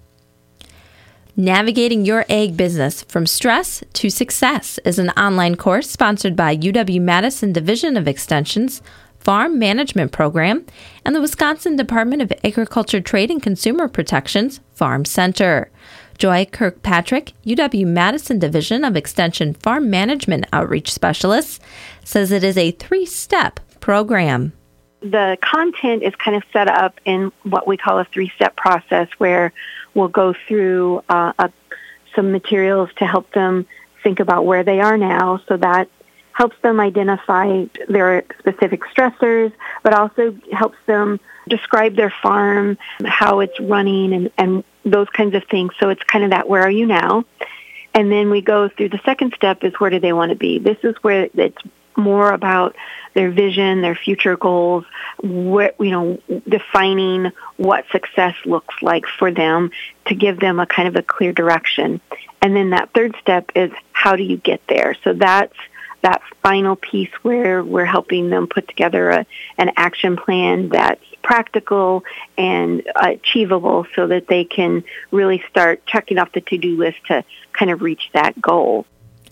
Navigating Your Egg Business from Stress to Success is an online course sponsored by U W-Madison Division of Extension's Farm Management Program and the Wisconsin Department of Agriculture, Trade, and Consumer Protection's Farm Center. Joy Kirkpatrick, U W-Madison Division of Extension Farm Management Outreach Specialist, says it is a three-step program. The content is kind of set up in what we call a three-step process where we'll go through uh, a, some materials to help them think about where they are now. So that helps them identify their specific stressors, but also helps them describe their farm, how it's running, and, and those kinds of things. So it's kind of that, where are you now? And then we go through the second step is, where do they want to be? This is where it's more about their vision, their future goals, what, you know, defining what success looks like for them to give them a kind of a clear direction. And then that third step is, how do you get there? So that's that final piece where we're helping them put together a, an action plan that's practical and achievable so that they can really start checking off the to-do list to kind of reach that goal.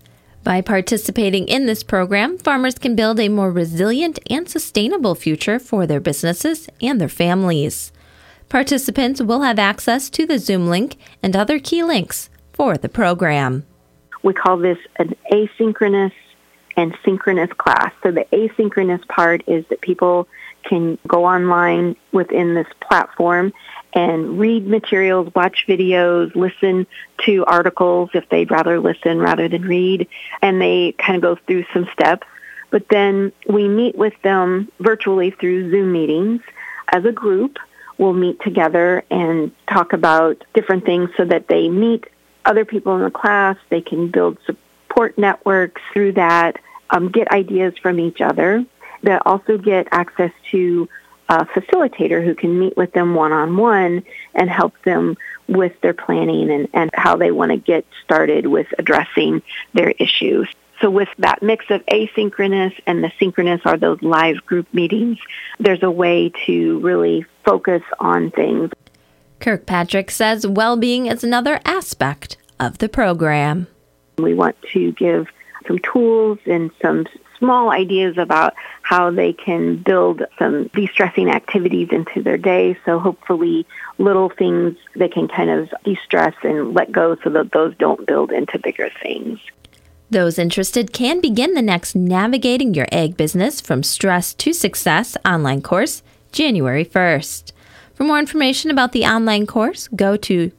By participating in this program, farmers can build a more resilient and sustainable future for their businesses and their families. Participants will have access to the Zoom link and other key links for the program. We call this an asynchronous and synchronous class. So the asynchronous part is that people can go online within this platform and read materials, watch videos, listen to articles if they'd rather listen rather than read, and they kind of go through some steps. But then we meet with them virtually through Zoom meetings as a group. We'll meet together and talk about different things so that they meet other people in the class. They can build support networks through that, um, get ideas from each other. They also get access to a facilitator who can meet with them one-on-one and help them with their planning and, and how they want to get started with addressing their issues. So with that mix of asynchronous and the synchronous are those live group meetings, there's a way to really focus on things. Kirkpatrick says well-being is another aspect of the program. We want to give some tools and some small ideas about how they can build some de-stressing activities into their day. So hopefully little things they can kind of de-stress and let go so that those don't build into bigger things. Those interested can begin the next Navigating Your Egg Business from Stress to Success online course January first. For more information about the online course, go to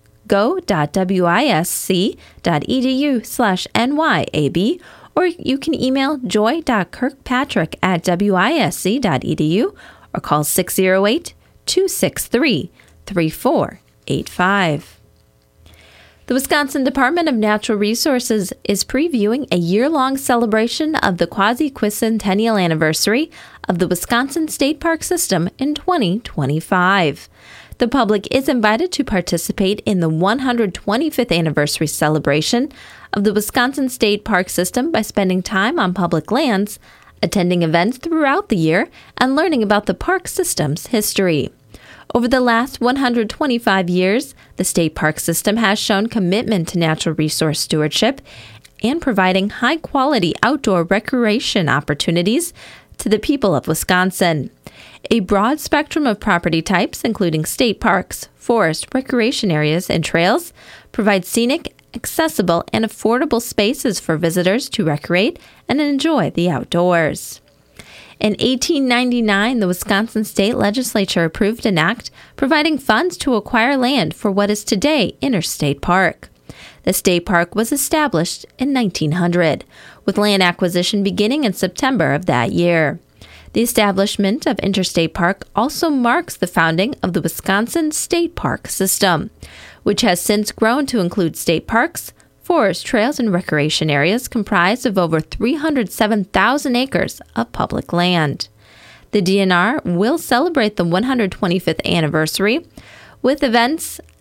go.wisc.edu slash nyab, or you can email joy.kirkpatrick at wisc.edu or call six oh eight, two six three, three four eight five. The Wisconsin Department of Natural Resources is previewing a year-long celebration of the quasi-quicentennial anniversary of the Wisconsin State Park System in twenty twenty-five. The public is invited to participate in the one hundred twenty-fifth anniversary celebration of the Wisconsin State Park System by spending time on public lands, attending events throughout the year, and learning about the park system's history. Over the last one hundred twenty-five years, the state park system has shown commitment to natural resource stewardship and providing high-quality outdoor recreation opportunities to the people of Wisconsin. A broad spectrum of property types, including state parks, forest, recreation areas, and trails, provide scenic, accessible, and affordable spaces for visitors to recreate and enjoy the outdoors. In eighteen ninety-nine, the Wisconsin State Legislature approved an act providing funds to acquire land for what is today Interstate Park. The state park was established in nineteen hundred, with land acquisition beginning in September of that year. The establishment of Interstate Park also marks the founding of the Wisconsin State Park System, which has since grown to include state parks, forest trails, and recreation areas comprised of over three hundred seven thousand acres of public land. The D N R will celebrate the one hundred twenty-fifth anniversary with events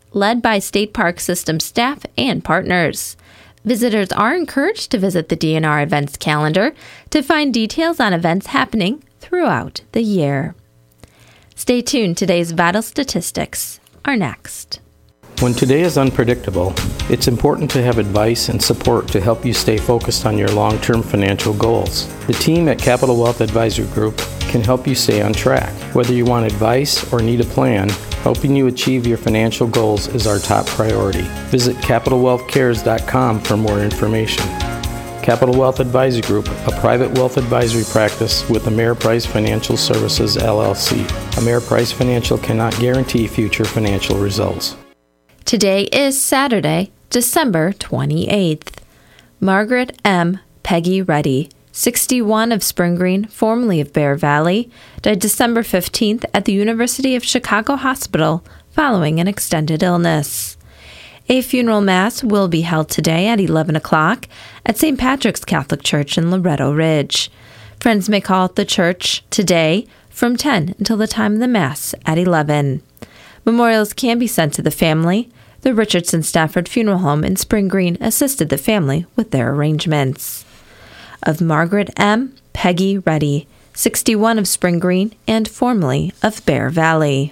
led by State Park System staff and partners. Visitors are encouraged to visit the D N R events calendar to find details on events happening throughout the year. Stay tuned. Today's vital statistics are next. When today is unpredictable, it's important to have advice and support to help you stay focused on your long-term financial goals. The team at Capital Wealth Advisory Group can help you stay on track. Whether you want advice or need a plan, helping you achieve your financial goals is our top priority. Visit capital wealth cares dot com for more information. Capital Wealth Advisory Group, a private wealth advisory practice with Ameriprise Financial Services, L L C. Ameriprise Financial cannot guarantee future financial results. Today is Saturday, December twenty-eighth. Margaret M. Peggy Reddy, sixty-one, of Spring Green, formerly of Bear Valley, died December fifteenth at the University of Chicago Hospital following an extended illness. A funeral mass will be held today at eleven o'clock at Saint Patrick's Catholic Church in Loretto Ridge. Friends may call at the church today from ten until the time of the mass at eleven. Memorials can be sent to the family. The Richardson Stafford Funeral Home in Spring Green assisted the family with their arrangements. Of Margaret M. Peggy Reddy, sixty-one, of Spring Green and formerly of Bear Valley.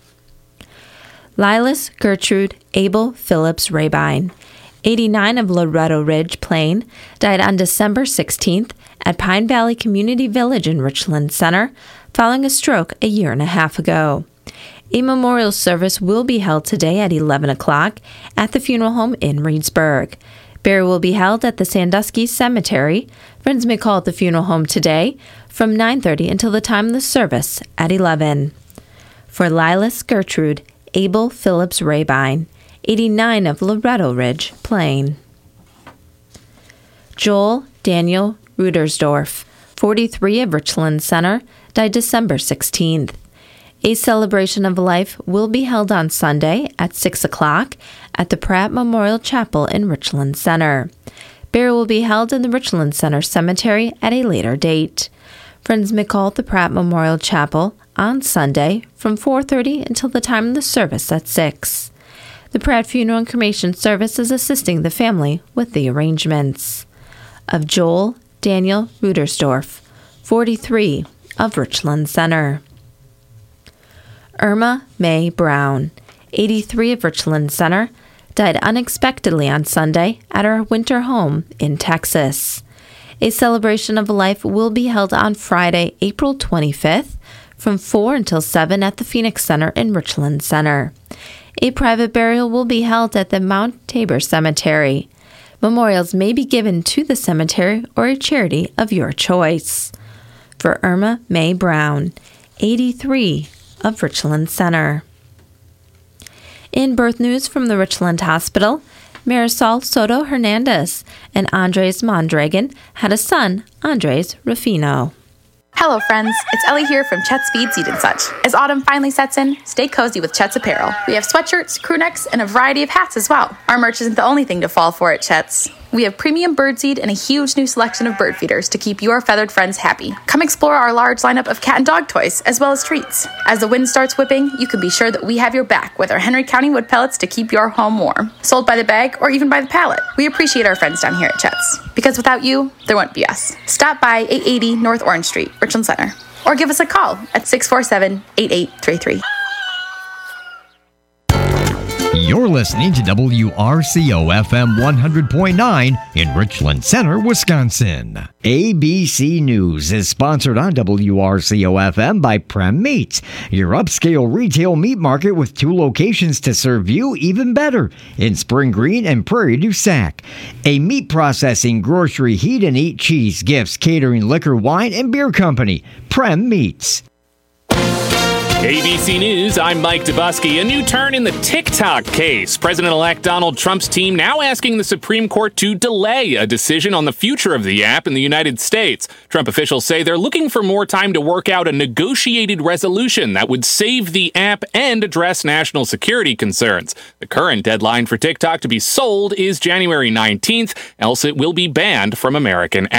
Lilas Gertrude Abel Phillips Rabine, eighty-nine, of Loretto Ridge Plain, died on December sixteenth at Pine Valley Community Village in Richland Center following a stroke a year and a half ago. A memorial service will be held today at eleven o'clock at the funeral home in Reedsburg. Burial will be held at the Sandusky Cemetery. Friends may call at the funeral home today from nine thirty until the time of the service at eleven. For Lilas Gertrude Abel Phillips Rabine, eighty-nine, of Loretto Ridge Plain. Joel Daniel Rudersdorf, forty-three, of Richland Center, died December sixteenth. A celebration of life will be held on Sunday at six o'clock at the Pratt Memorial Chapel in Richland Center. Burial will be held in the Richland Center Cemetery at a later date. Friends may call at the Pratt Memorial Chapel on Sunday from four thirty until the time of the service at six. The Pratt Funeral and Cremation Service is assisting the family with the arrangements. Of Joel Daniel Rudersdorf, forty-three, of Richland Center. Irma Mae Brown, eighty-three, of Richland Center, died unexpectedly on Sunday at her winter home in Texas. A celebration of life will be held on Friday, April twenty-fifth, from four until seven at the Phoenix Center in Richland Center. A private burial will be held at the Mount Tabor Cemetery. Memorials may be given to the cemetery or a charity of your choice. For Irma Mae Brown, eighty-three, of Richland Center. In birth news from the Richland Hospital, Marisol Soto Hernandez and Andres Mondragon had a son, Andres Rufino. Hello, friends. It's Ellie here from Chet's Feed Seed and Such. As autumn finally sets in, stay cozy with Chet's apparel. We have sweatshirts, crew necks, and a variety of hats as well. Our merch isn't the only thing to fall for at Chet's. We have premium birdseed and a huge new selection of bird feeders to keep your feathered friends happy. Come explore our large lineup of cat and dog toys, as well as treats. As the wind starts whipping, you can be sure that we have your back with our Henry County wood pellets to keep your home warm. Sold by the bag or even by the pallet. We appreciate our friends down here at Chet's, because without you, there wouldn't be us. Stop by eight eighty North Orange Street, Richland Center, or give us a call at six four seven, eight eight three three. You're listening to W R C O F M one hundred point nine in Richland Center, Wisconsin. A B C News is sponsored on W R C O F M by Prem Meats, your upscale retail meat market with two locations to serve you even better in Spring Green and Prairie du Sac. A meat processing, grocery, heat and eat, cheese, gifts, catering, liquor, wine, and beer company. Prem Meats. A B C News, I'm Mike Dubusky. A new turn in the TikTok case. President-elect Donald Trump's team now asking the Supreme Court to delay a decision on the future of the app in the United States. Trump officials say they're looking for more time to work out a negotiated resolution that would save the app and address national security concerns. The current deadline for TikTok to be sold is January nineteenth, else it will be banned from American apps.